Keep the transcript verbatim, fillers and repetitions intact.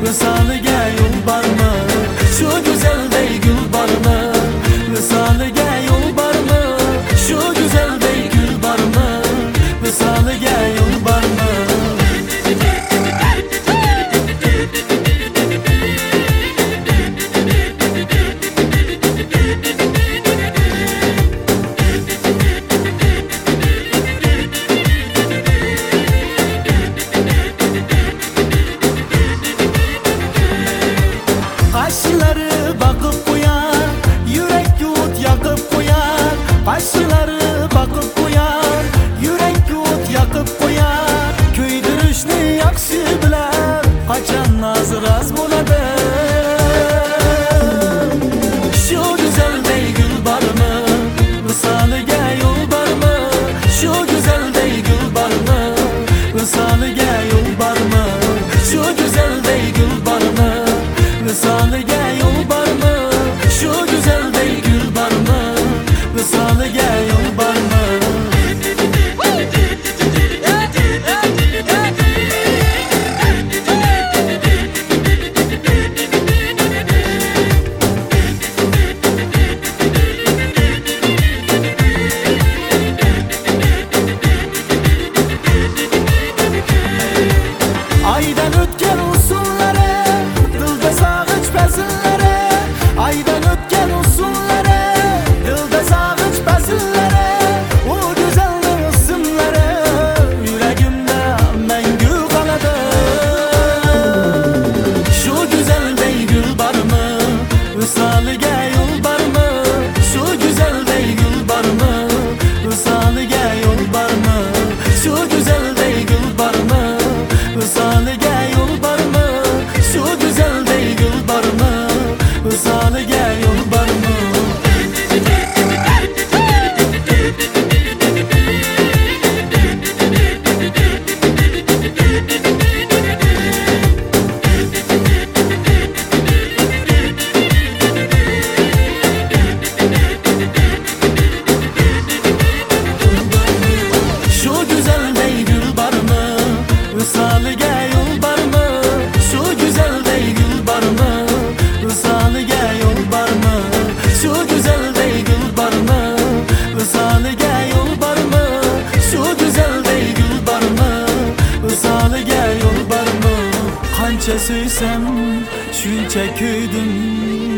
Visoliga yo'l bormi? Shu go'zalday gul bormi? Visoliga yo'l bormi? Shu go'zalday gul bormi? Visoliga yo'l bormi? Qarshilari boqib qo'yar, yurak o't yoqib qo'yar. Qarshilari boqib qo'yar, yurak o't yoqib qo'yar. Kuydirishni yaxshi bilar, qachon noz-roz bo'ladi. Shu go'zalday gul bormi? Visoliga yo'l bormi? Shu go'zalday gul bormi? Visoliga yo'l bormi? Shu go'zalday gul bormi? Visoliga yo'l bormi? Shu go'zalday gul bormi? Visoliga yo'l bormi? Aydan o'tgan usullari, dilda sog'inch bazillari. Aydan o'tgan usullari, dilda sog'inch bazillari. U go'zalning ismlari yuragimda mangu qoladi. Shu go'zalday gul bormi? Visoliga yo'l bormi? Shu go'zalday gul bormi? Visoliga yo'l bormi? Shu go'zalday gul bormi? Visoliga yo'l bormi? Shu go'zalday gul bormi? Visoliga yo'l bormi? Shu go'zalday gul bormi? Visoliga yo'l bormi? Shu go'zalday gul bormi? Visoliga yo'l bormi? Shu go'zalday gul bormi? Visoliga yo'l bormi? Shu go'zalday gul bormi? Visoliga yo'l bormi? Qancha suysam shuncha kuydim.